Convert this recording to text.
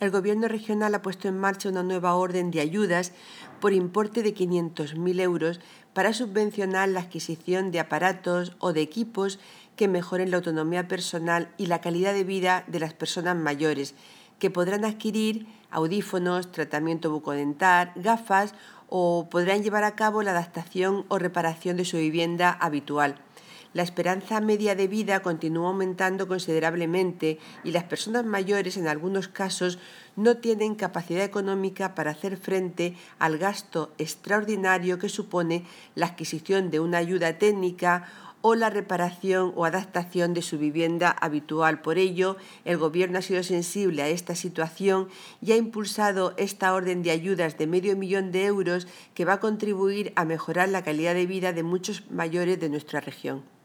el Gobierno regional ha puesto en marcha una nueva orden de ayudas por importe de 500.000 euros para subvencionar la adquisición de aparatos o de equipos que mejoren la autonomía personal y la calidad de vida de las personas mayores, que podrán adquirir audífonos, tratamiento bucodental, gafas o podrán llevar a cabo la adaptación o reparación de su vivienda habitual. La esperanza media de vida continúa aumentando considerablemente y las personas mayores en algunos casos no tienen capacidad económica para hacer frente al gasto extraordinario que supone la adquisición de una ayuda técnica o la reparación o adaptación de su vivienda habitual. Por ello, el Gobierno ha sido sensible a esta situación y ha impulsado esta orden de ayudas de 500.000 euros que va a contribuir a mejorar la calidad de vida de muchos mayores de nuestra región.